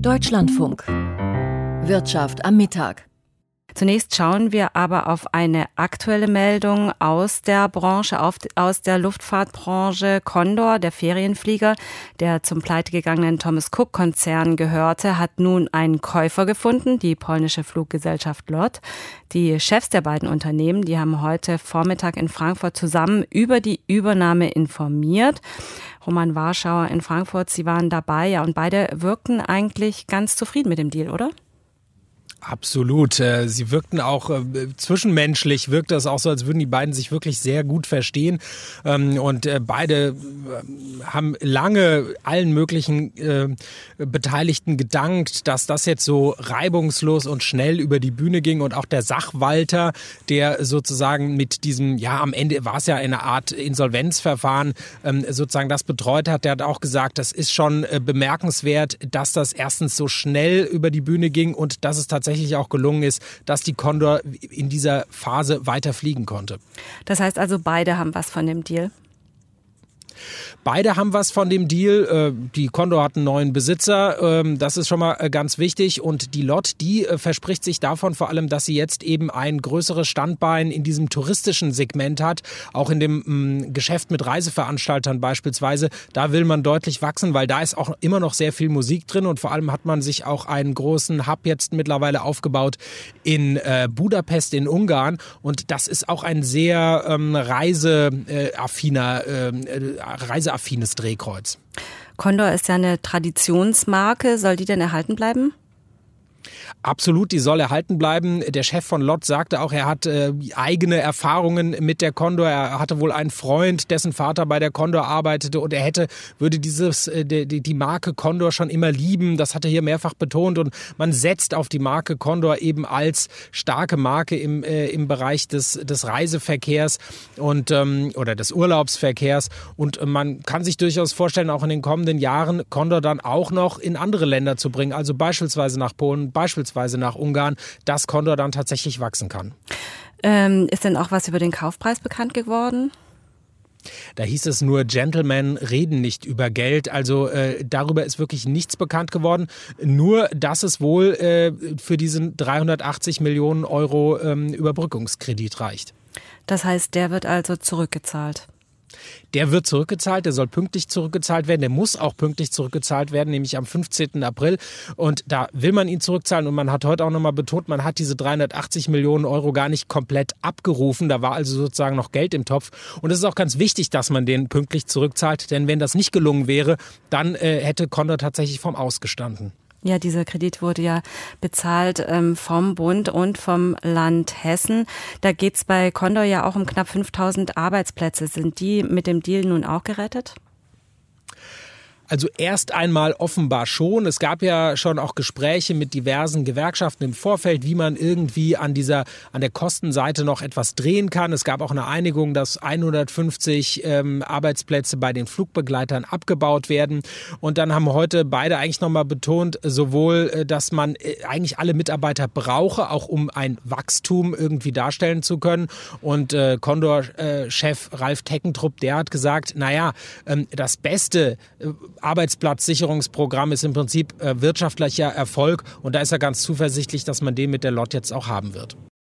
Deutschlandfunk. Wirtschaft am Mittag. Zunächst schauen wir aber auf eine aktuelle Meldung aus der Branche, aus der Luftfahrtbranche. Condor, der Ferienflieger, der zum pleitegegangenen Thomas Cook-Konzern gehörte, hat nun einen Käufer gefunden, die polnische Fluggesellschaft LOT. Die Chefs der beiden Unternehmen, die haben heute Vormittag in Frankfurt zusammen über die Übernahme informiert. Roman Warschauer in Frankfurt, Sie waren dabei, ja, und beide wirkten eigentlich ganz zufrieden mit dem Deal, oder? Absolut. Sie wirkten auch zwischenmenschlich, wirkte es auch so, als würden die beiden sich wirklich sehr gut verstehen. Und beide haben lange allen möglichen Beteiligten gedankt, dass das jetzt so reibungslos und schnell über die Bühne ging. Und auch der Sachwalter, der sozusagen mit diesem, ja, am Ende war es ja eine Art Insolvenzverfahren, sozusagen das betreut hat, der hat auch gesagt, das ist schon bemerkenswert, dass das erstens so schnell über die Bühne ging und dass es tatsächlich auch gelungen ist, dass die Condor in dieser Phase weiter fliegen konnte. Das heißt also, beide haben was von dem Deal? Beide haben was von dem Deal. Die Condor hat einen neuen Besitzer. Das ist schon mal ganz wichtig. Und die LOT, die verspricht sich davon vor allem, dass sie jetzt eben ein größeres Standbein in diesem touristischen Segment hat. Auch in dem Geschäft mit Reiseveranstaltern beispielsweise. Da will man deutlich wachsen, weil da ist auch immer noch sehr viel Musik drin. Und vor allem hat man sich auch einen großen Hub jetzt mittlerweile aufgebaut in Budapest in Ungarn. Und das ist auch ein sehr reiseaffines Drehkreuz. Condor ist ja eine Traditionsmarke. Soll die denn erhalten bleiben? Absolut, die soll erhalten bleiben. Der Chef von LOT sagte auch, er hat eigene Erfahrungen mit der Condor. Er hatte wohl einen Freund, dessen Vater bei der Condor arbeitete und würde die Marke Condor schon immer lieben. Das hat er hier mehrfach betont und man setzt auf die Marke Condor eben als starke Marke im Bereich des Reiseverkehrs und oder des Urlaubsverkehrs und man kann sich durchaus vorstellen, auch in den kommenden Jahren Condor dann auch noch in andere Länder zu bringen, also beispielsweise nach Polen, beispielsweise nach Ungarn, dass Condor dann tatsächlich wachsen kann. Ist denn auch was über den Kaufpreis bekannt geworden? Da hieß es nur, Gentlemen reden nicht über Geld. Also darüber ist wirklich nichts bekannt geworden. Nur, dass es wohl für diesen 380 Millionen Euro Überbrückungskredit reicht. Das heißt, der wird also zurückgezahlt? Der wird zurückgezahlt, der soll pünktlich zurückgezahlt werden, der muss auch pünktlich zurückgezahlt werden, nämlich am 15. April. Und da will man ihn zurückzahlen und man hat heute auch nochmal betont, man hat diese 380 Millionen Euro gar nicht komplett abgerufen. Da war also sozusagen noch Geld im Topf. Und es ist auch ganz wichtig, dass man den pünktlich zurückzahlt, denn wenn das nicht gelungen wäre, dann hätte Condor tatsächlich vom Aus gestanden. Ja, dieser Kredit wurde ja bezahlt vom Bund und vom Land Hessen. Da geht's bei Condor ja auch um knapp 5.000 Arbeitsplätze. Sind die mit dem Deal nun auch gerettet? Also erst einmal offenbar schon. Es gab ja schon auch Gespräche mit diversen Gewerkschaften im Vorfeld, wie man irgendwie an der Kostenseite noch etwas drehen kann. Es gab auch eine Einigung, dass 150 Arbeitsplätze bei den Flugbegleitern abgebaut werden. Und dann haben heute beide eigentlich nochmal betont, sowohl, dass man eigentlich alle Mitarbeiter brauche, auch um ein Wachstum irgendwie darstellen zu können. Und Condor-Chef Ralf Teckentrup, der hat gesagt, das beste Arbeitsplatzsicherungsprogramm ist im Prinzip wirtschaftlicher Erfolg und da ist er ganz zuversichtlich, dass man den mit der LOT jetzt auch haben wird.